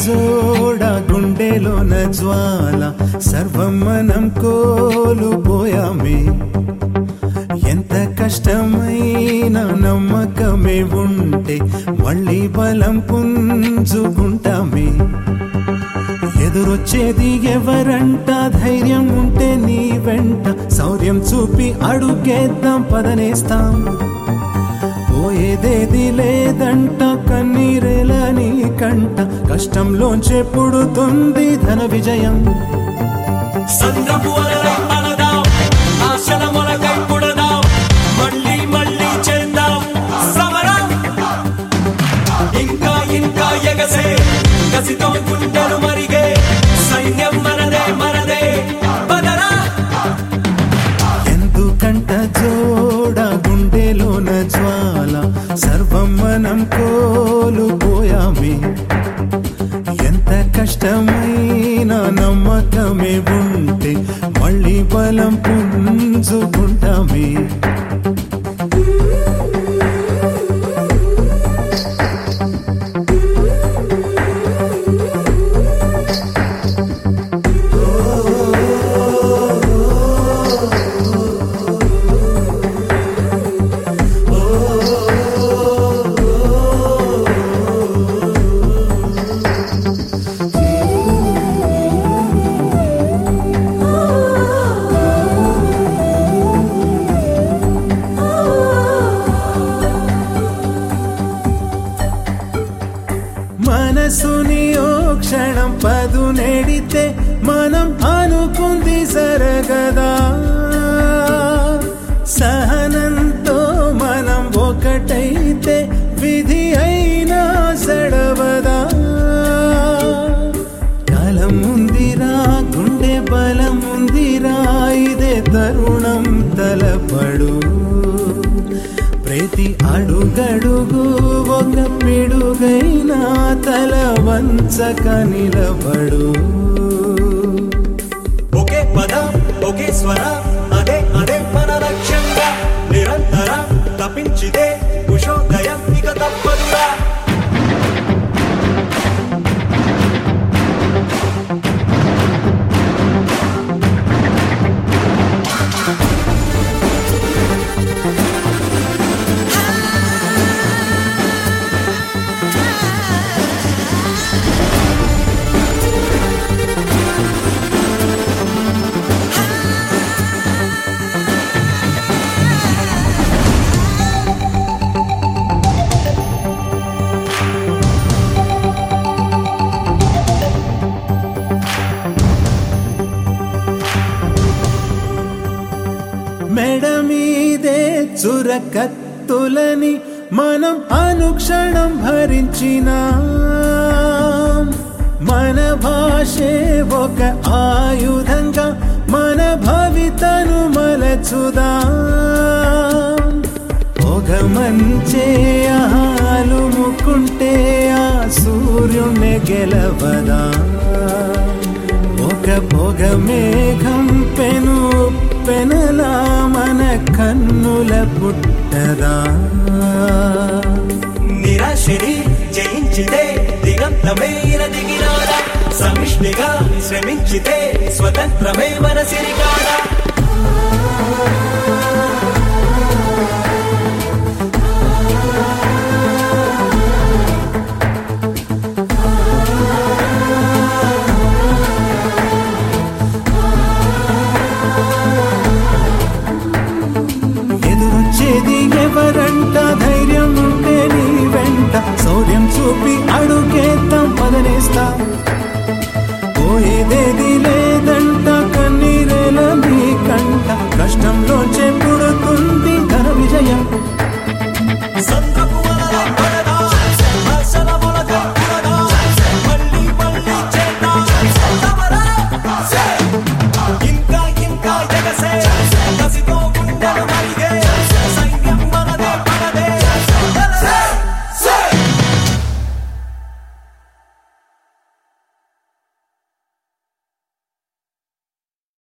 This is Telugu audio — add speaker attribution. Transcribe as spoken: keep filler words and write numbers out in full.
Speaker 1: జోడ గుండెలోన జ్వాల సర్వం మనం కోల్పోయామే ఎంత కష్టమైన నమ్మకమే ఉంటే మళ్ళీ బలం పుంజుకుంటామే ఎదురొచ్చేది ఎవరంట ధైర్యం ఉంటే నీ వెంట శౌర్యం చూపి అడుగేద్దాం పదనేస్తాం పోయేదేది లేదంట కన్నీరేల నీ కంట కష్టంలోంచే పుడుతుంది ధన విజయం
Speaker 2: సంద్రపు అలలై అలదాం ఆశల మొలకై పుడదాం మళ్ళీ మళ్ళీ చేద్దాం సమరం ఇంకా ఇంకా ఎగసే కసితో గుండెలు మరిగే సైన్యం మనదే మనదే బదరా
Speaker 1: ఎందుకంట జోడ గుండెలోన జ్వాల సర్వం మనం కోల్పోయామే ఎంత కష్టమైన నమ్మకమే ఉంటే మళ్ళీ బలం పుంజుకుంటామే మనసుని ఓ క్షణం పదు నెడితే మనం అనుకుంది జరగదా సహనంతో మనం ఒకటైతే విధి అయినా సడవదా కాలం ఉందిరా గుండె బలం ఉందిరా ఇదే తరుణం తలపడు ప్రతి అడుగడుగు ఒక పిడుగైనా తల వంచక నిలబడు
Speaker 2: ఒకే పద ఒకే స్వర అదే అదే మన లక్ష్యంగా నిరంతరం తప్పించితే ఉషోదయం ఇక తప్పదురా
Speaker 1: మెడ మీదే చురకత్తులని మనం అనుక్షణం భరించిన మన భాషే ఒక ఆయుధంగా మన భవితను మలచుదా ఒక మంచే ఆలుముకుంటే ఆ సూర్యుని గెలవదా ఒక పొగ మేఘం పెను పెనలా మన కన్నుల పుట్టదా
Speaker 2: నిరాశని జయించితే దిగంతమే దిగినాడా సమిష్టిగా శ్రమించితే స్వతంత్రమే మన సిరిగాడా